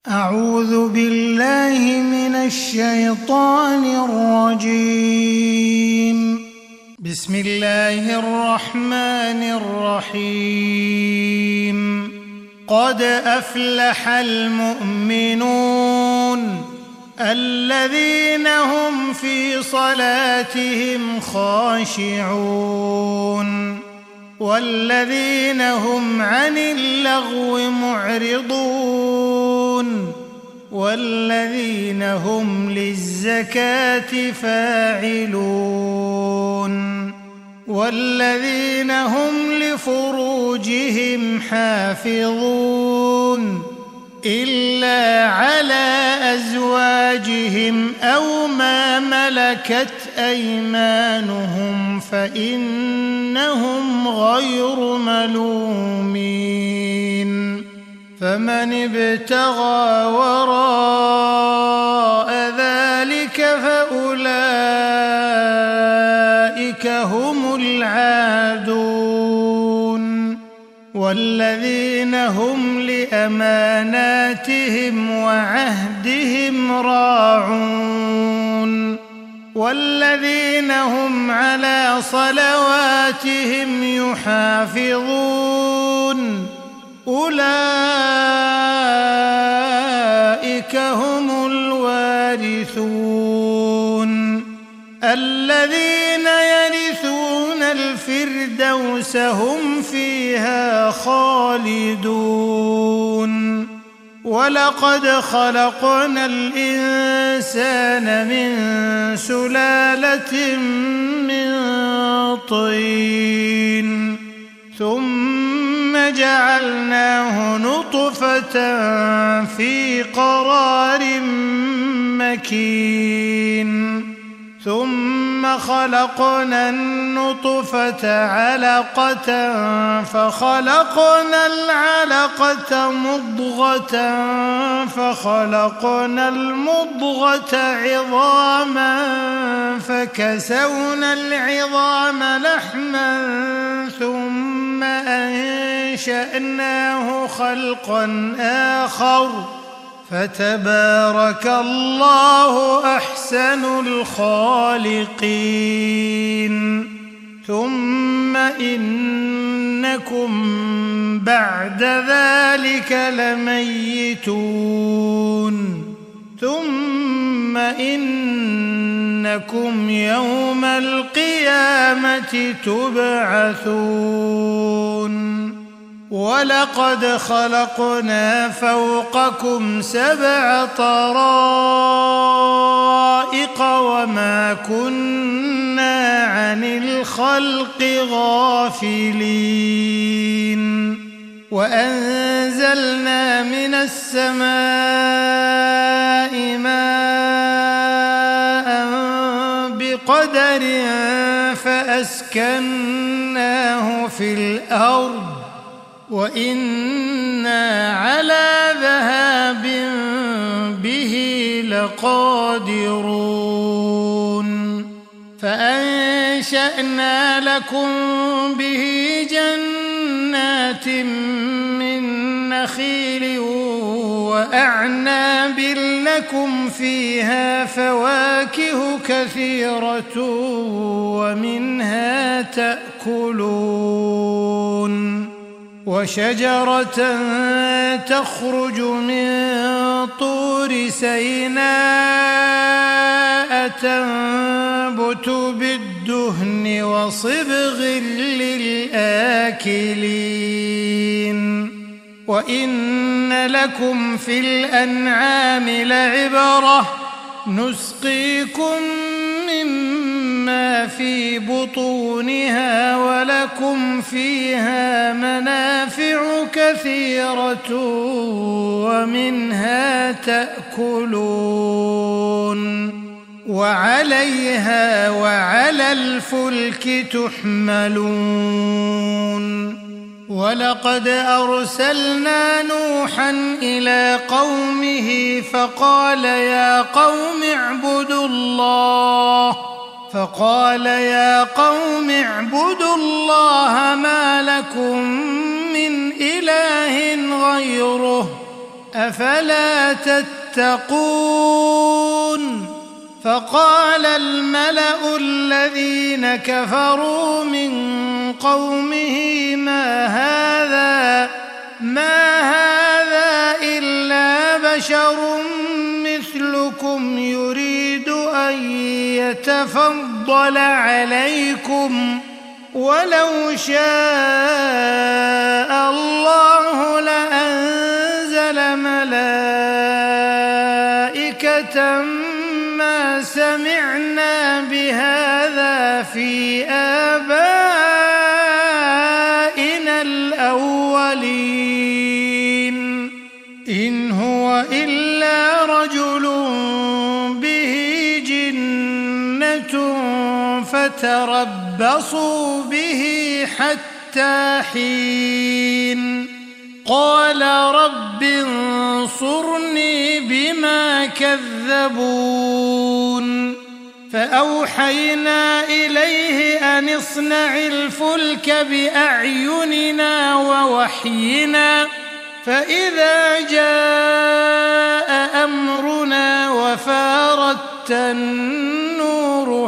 أعوذ بالله من الشيطان الرجيم. بسم الله الرحمن الرحيم. قد أفلح المؤمنون الذين هم في صلاتهم خاشعون والذين هم عن اللغو معرضون والذين هم للزكاة فاعلون والذين هم لفروجهم حافظون إلا على أزواجهم أو ما ملكت أيمانهم فإنهم غير ملومين. فمن ابتغى وراء ذلك فأولئك هم العادون والذين هم لأماناتهم وعهدهم راعون والذين هم على صلواتهم يحافظون أولئك هم الوارثون الذين يرثون الفردوس هم فيها خالدون. ولقد خلقنا الإنسان من سلالة من طين ثم جعلناه نطفة في قرار مكين ثم خلقنا النطفة علقة فخلقنا العلقة مضغة فخلقنا المضغة عظاما فكسونا العظام لحما ثم أنشأناه خلقا آخر فتبارك الله أحسن الخالقين. ثم إنكم بعد ذلك لميتون ثم إنكم يوم القيامة تبعثون. ولقد خلقنا فوقكم 7 طرائق وما كنا عن الخلق غافلين وأنزلنا من السماء ماء بقدر فأسكناه في الأرض وإنا على ذهاب به لقادرون. فأنشأنا لكم به جنات من نخيل وأعناب لكم فيها فواكه كثيرة ومنها تأكلون وشجرة تخرج من طور سيناء تنبت بالدهن وصبغ للآكلين وإن لكم في الأنعام لعبرة نسقيكم مما في بطونها ولكم فيها منافع كثيرة ومنها تأكلون وعليها وعلى الفلك تحملون. ولقد أرسلنا نوحا إلى قومه فقال يا قوم اعبدوا الله، ما لكم من إله غيره، قالوا اتخذ الله ولدا، سبحانه، له ما في السماوات وما في الأرض، إن هذا لشيء عجاب. وإن لكم في الأنعام لعبرة نسقيكم مما في بطونها ولكم فيها منافع كثيرة ومنها تأكلون وعليها وعلى الفلك تحملون. ولقد أرسلنا نوحا إلى قومه فقال يا قوم اعبدوا الله أفلا تتقون فقال الملأ الذين كفروا من قومه ما هذا إلا بشر مثلكم يريد أن يتفضل عليكم ولو شاء الله لأنزل ملائكة ما سمعنا بهذا في آبائنا الأولين إن هو إلا رجل به جنة فتربصوا به حتى حين قال رب انصرني بما كذبون فأوحينا إليه أن اصنع الفلك بأعيننا ووحينا فإذا جاء أمرنا وفارت النور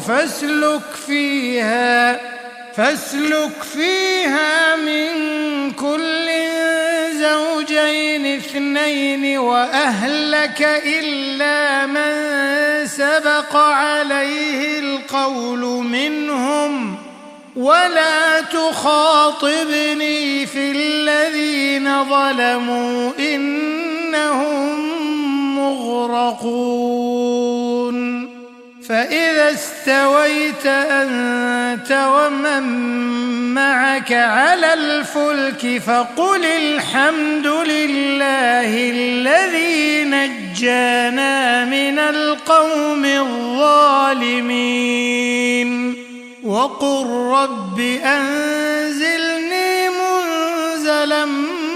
فاسلك فيها من كل زوجين اثنين وأهلك إلا من سبق عليه القول منهم ولا تخاطبني في الذين ظلموا إنهم مغرقون فإذا استويت أنت ومن معك على الفلك فقل الحمد لله الذي نجانا من القوم الظالمين وقل رب أنزلني منزلا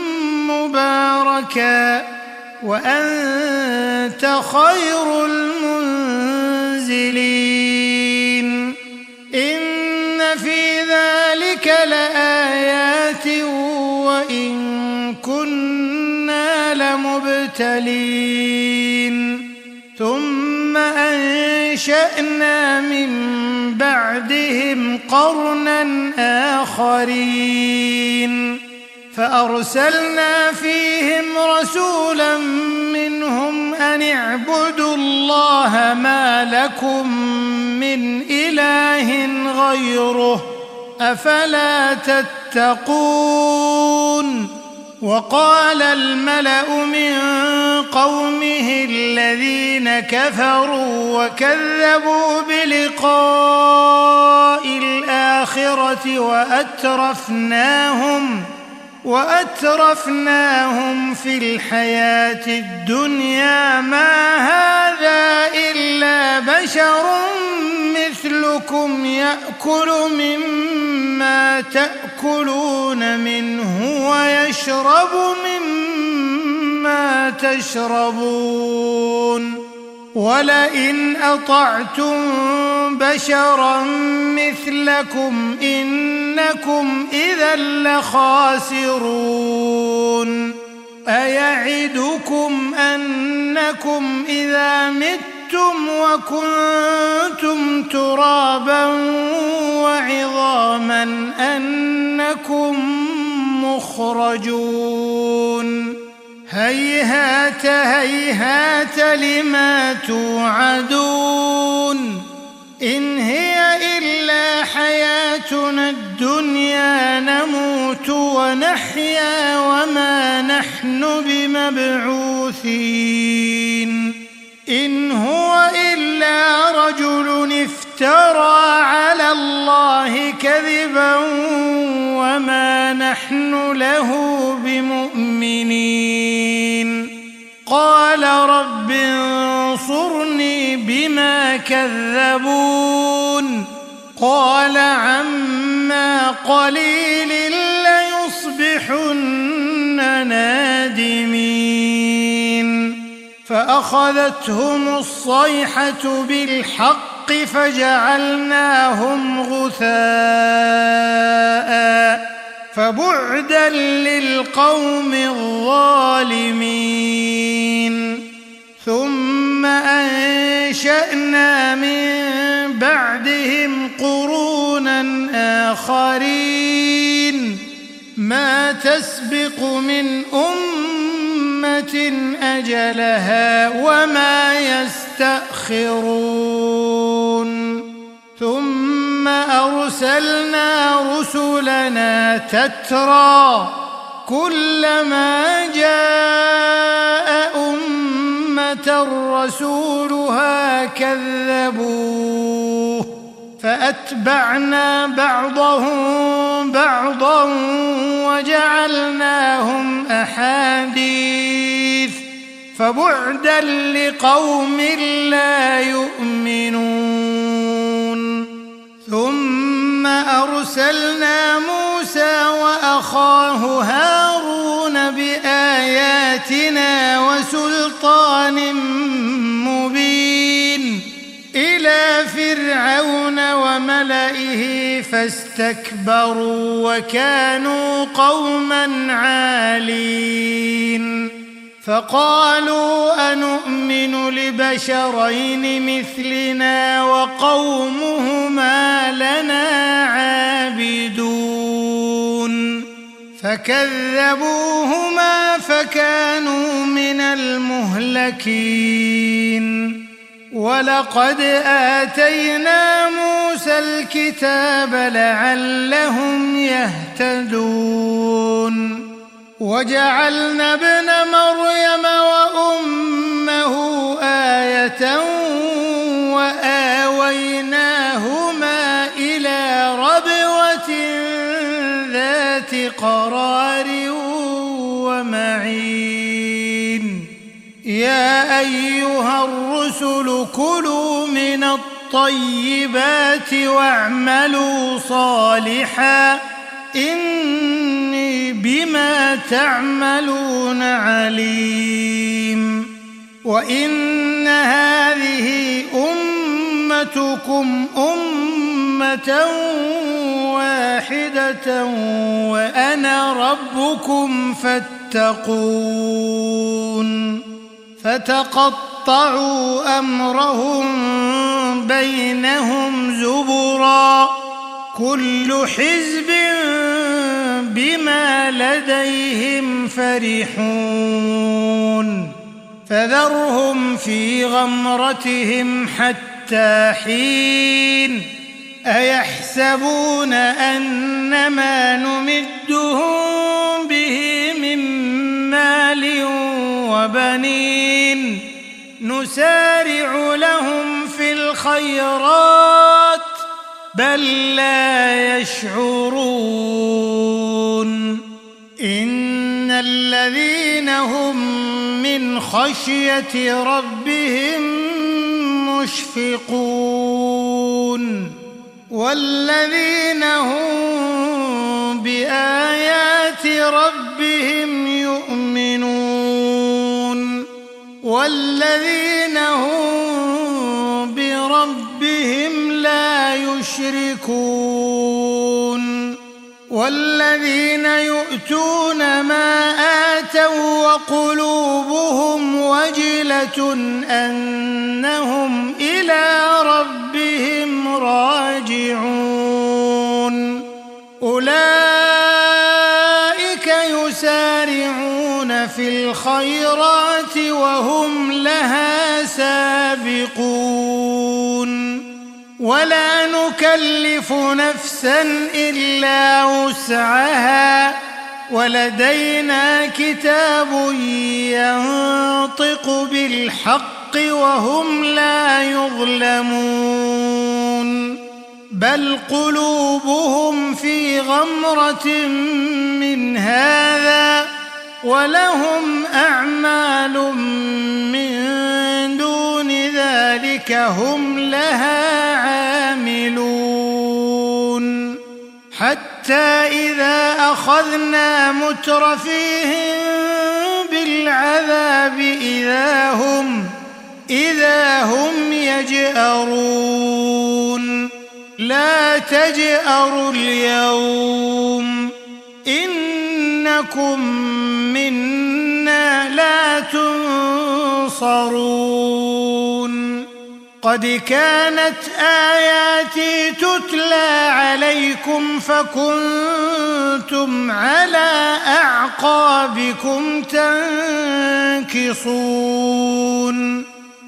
مباركا وأنت خير المنزلين إن في ذلك لآيات وإن كنا لمبتلين ثم أنشأنا من بعدهم قرنا آخرين فأرسلنا فيهم رسولا منهم أن اعبدوا الله ما لكم من إله غيره أفلا تتقون وقال الملأ من قومه الذين كفروا وكذبوا بلقاء الآخرة وأترفناهم في الحياة الدنيا ما هذا إلا بشر مثلكم يأكل مما تأكلون منه ويشرب مما تشربون ولئن أطعتم بشرا مثلكم إنكم إذا لخاسرون أيعدكم أنكم إذا متم وكنتم ترابا وعظاما أنكم مخرجون هيهات هيهات لما توعدون إن هي إلا حياتنا الدنيا نموت ونحيا وما نحن بمبعوثين إن هو إلا رجل افترى على الله كذبا وما نحن له بمؤمنين قال رب انصرني بما كذبون قال عما قليل ليصبحن نادمين فأخذتهم الصيحة بالحق فجعلناهم غثاء فبعدا للقوم الظالمين. ثم أنشأنا من بعدهم قرونا آخرين ما تسبق من أمة أجلها وما يستأخرون. ثم أرسلنا رسلنا تترى كلما جاء أمة رسولها كذبوه فأتبعنا بعضهم بعضا وجعلناهم أحاديث فبعدا لقوم لا يؤمنون. ثم أرسلنا موسى وأخاه هارون بآياتنا وسلطان مبين إلى فرعون وملئه فاستكبروا وكانوا قوما عالين. فقالوا أنؤمن لبشرين مثلنا وقومهما لنا عابدون فكذبوهما فكانوا من المهلكين. ولقد آتينا موسى الكتاب لعلهم يهتدون. وجعلنا ابن مريم وأمه آية وآويناهما إلى ربوة ذات قرار ومعين. يا أيها الرسل كلوا من الطيبات واعملوا صالحا إني بما تعملون عليم. وإن هذه أمتكم أمة واحدة وأنا ربكم فاتقون. فتقطعوا أمرهم بينهم زبرا كل حزب بما لديهم فرحون. فذرهم في غمرتهم حتى حين. أيحسبون أن ما نمدهم به من مال وبنين نسارع لهم في الخيرات بل لا يشعرون. إن الذين هم من خشية ربهم مشفقون والذين هم بآيات ربهم يؤمنون والذين هم بربهم لا يشركون والذين يؤتون ما آتوا وقلوبهم وجلة أنهم إلى ربهم راجعون أولئك يسارعون في الخيرات وهم لها سابقون ولا نكلف نفسا إلا وسعها ولدينا كتاب ينطق بالحق وهم لا يظلمون بل قلوبهم في غمرة من هذا ولهم أعمال من دون ذلك هم لها عاملون حتى إذا أخذنا مترفيهم بالعذاب إذا هم يجأرون لا تجأروا اليوم بكم منا لا تنصرون قد كانت آياتي تتلى عليكم فكنتم على أعقابكم تنكصون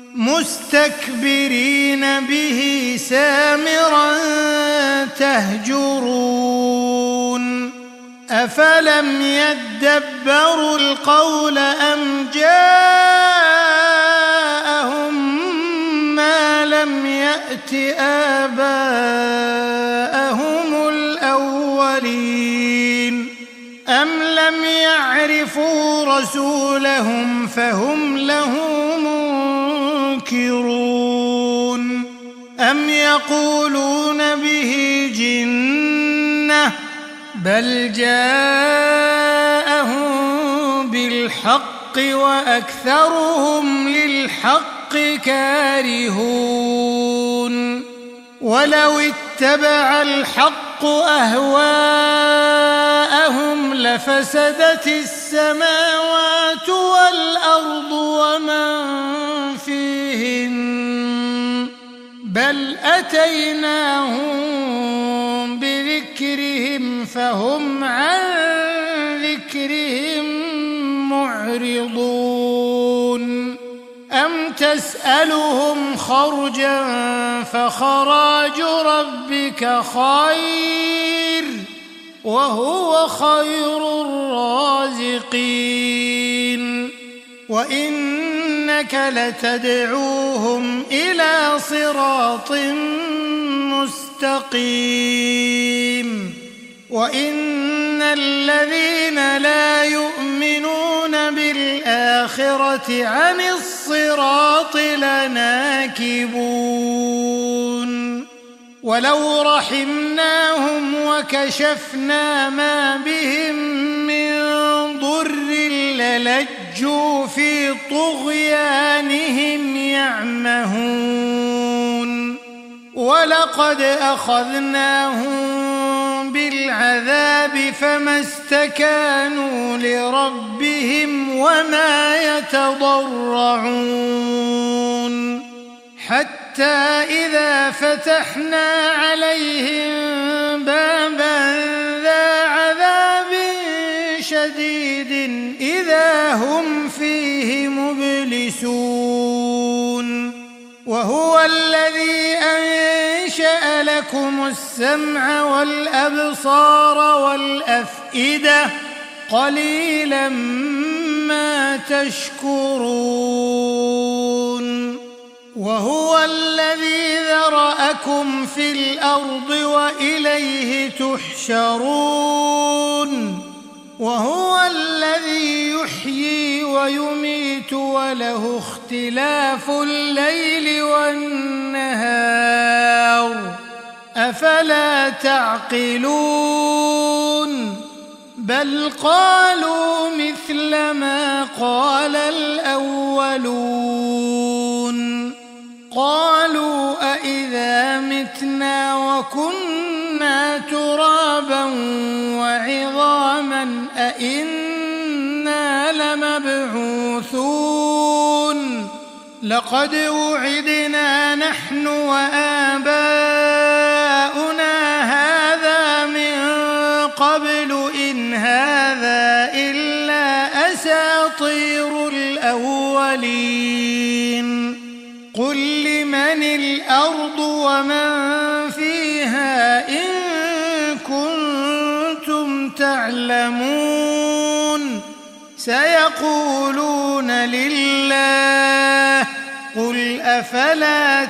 مستكبرين به سامرا تهجرون أفلم يدبروا القول أم جاءهم ما لم يأت آباءهم الأولين أم لم يعرفوا رسولهم فهم له منكرون أم يقولون به جنة بل جاءهم بالحق وأكثرهم للحق كارهون ولو اتبع الحق أهواءهم لفسدت السماوات والأرض ومن فيهن بل أتيناهم بذكرهم فهم عن ذكرهم معرضون أم تسألهم خرجا فخراج ربك خير وهو خير الرازقين وإنك لتدعوهم إلى صراط مستقيم وإن الذين لا يؤمنون بالآخرة عن الصراط لناكبون ولو رحمناهم وكشفنا ما بهم من ضر للجوا في طغيانهم يعمهون ولقد أخذناهم بالعذاب فما استكانوا لربهم وما يتضرعون حتى إذا فتحنا عليهم بابا ذا عذاب شديد إذا هم فيه مبلسون وهو الذي أنشأ لكم السمع والأبصار والأفئدة قليلا ما تشكرون وهو الذي ذرأكم في الأرض وإليه تحشرون وهو الذي يحيي ويميت وله اختلاف الليل والنهار أفلا تعقلون بل قالوا مثل ما قال الأولون قالوا أإذا متنا وكنا ترابا وعظاما أإنا لمبعوثون لقد وعدنا نحن وآباؤنا هذا من قبل إن هذا إلا أساطير الأولين قل لمن الأرض ومن فيها إن كنتم تعلمون سيقولون لله قل أفلا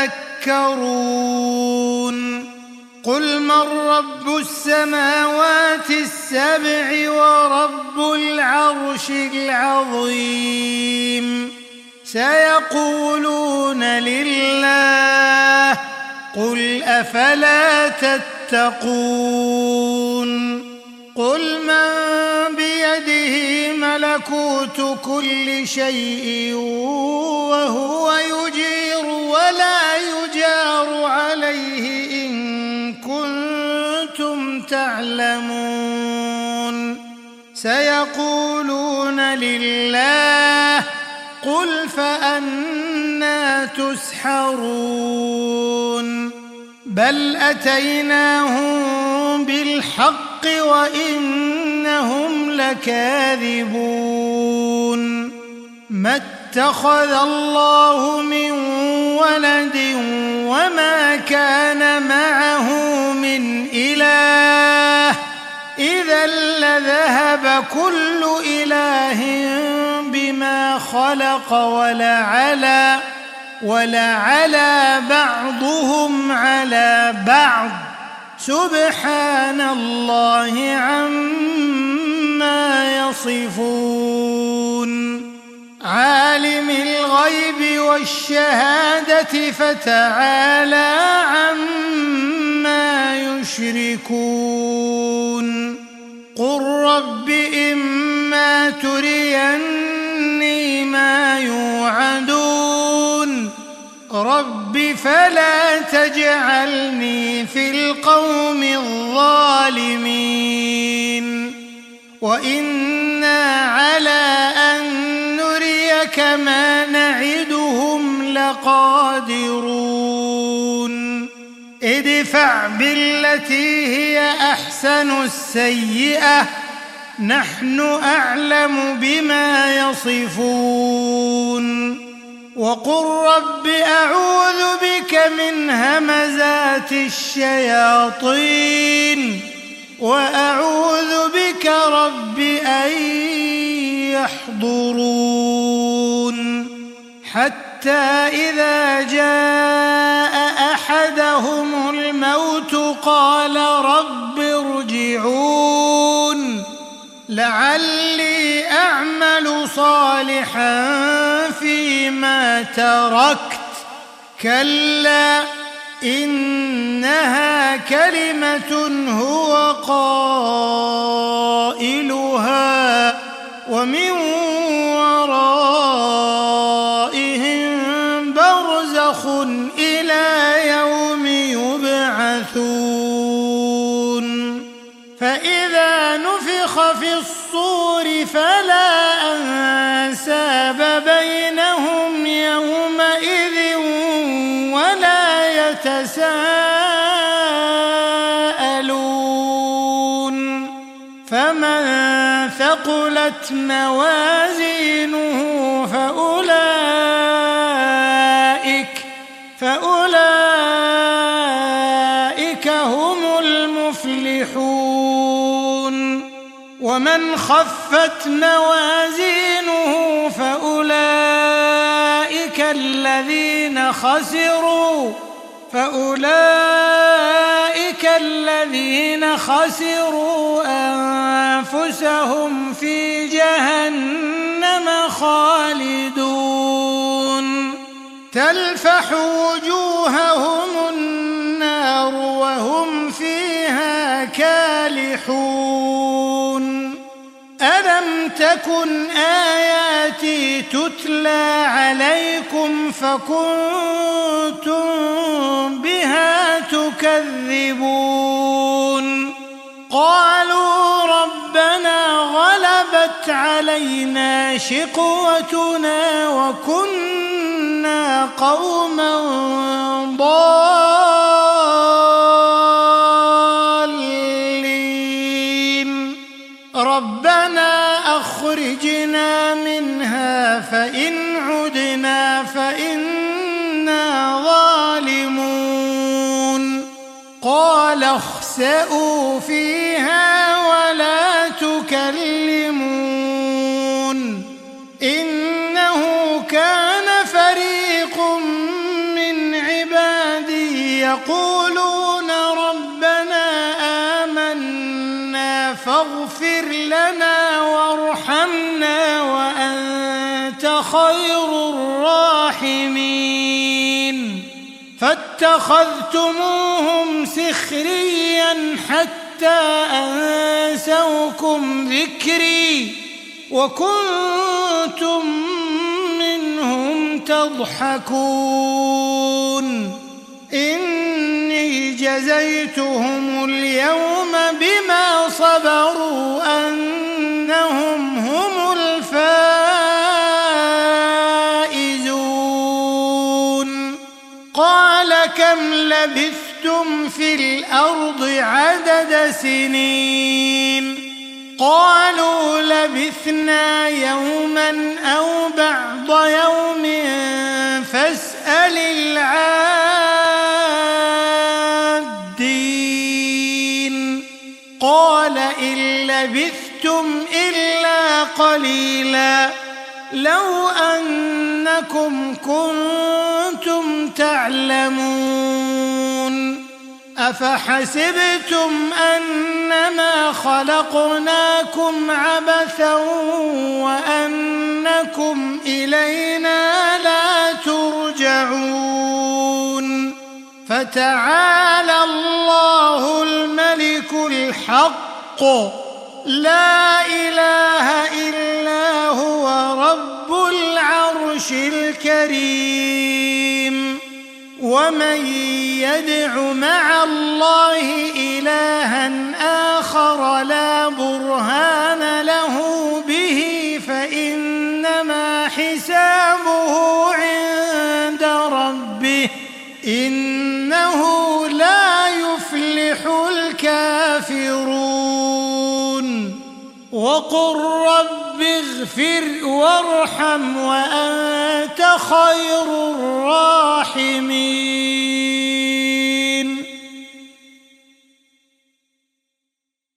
تذكرون قل من رب السماوات السبع ورب العرش العظيم سيقولون لله قل أفلا تتقون قل من بيده ملكوت كل شيء وهو يجير ولا يجار عليه إن كنتم تعلمون سيقولون لله قل فأنى تسحرون بل أتيناهم بالحق وإنهم لكاذبون ما اتخذ الله من ولد وما كان معه من إله إذا لذهب كل إله بما خلق ولعلى بعضهم على بعض سبحان الله عما يصفون عالم الغيب والشهادة فتعالى عما يشركون قل رب إما تريني ما يوعدون رب فلا تجعلني في القوم الظالمين وإنا على أن نريك ما نعدهم لقادرون ادفع بالتي هي أحسن السيئة نحن أعلم بما يصفون وقل رب أعوذ بك من همزات الشياطين وأعوذ بك رب أن يحضرون حتى إذا جاء أحدهم الموت قال رب ارجعون لعلي أعمل صالحا فيما تركت كلا إنها كلمة هو قائلها ومن ورائهم برزخ إلى يوم يبعثون فإذا نفخ في الصور فلا أنساب بينهم يومئذ ولا يتساءلون فمن ثقلت موازينه فأولئك هم المفلحون ومن خفت موازينه فأولئك الذين خسروا أنفسهم في جهنم خالدون تلفح وجوههم النار وهم فيها كالحون ألم تكن آياتي تتلى عليكم فكنتم بها تكذبون قالوا ربنا غلبت علينا شقوتنا وكنا قوما ضالين ربنا أخرجنا منها فإن عدنا فإنا ظالمون قال اخسئوا فيها ولا تكلمون إنه كان فريق من عبادي يقولون ربنا آمنا فاغفر لنا وارحمنا وأنت خير الراحمين فاتخذتموهم سخريا حتى أنسوكم ذكري وكنتم منهم تضحكون إني جزيتهم اليوم بما صبروا أنهم كم لبثتم في الأرض عدد سنين قالوا لبثنا يوما أو بعض يوم فاسأل العادين قال إن لبثتم إلا قليلا لو أنكم كنتم تعلمون أفحسبتم أنما خلقناكم عبثا وأنكم إلينا لا ترجعون فتعالى الله الملك الحق لا إله إلا هو رب العرش الكريم ومن يدع مع الله إلها آخر لا برهان له به فإنما حسابه عند ربه إنه لا يفلح الكافرون وقل رب اغفر وارحم وأنت خير الراحمين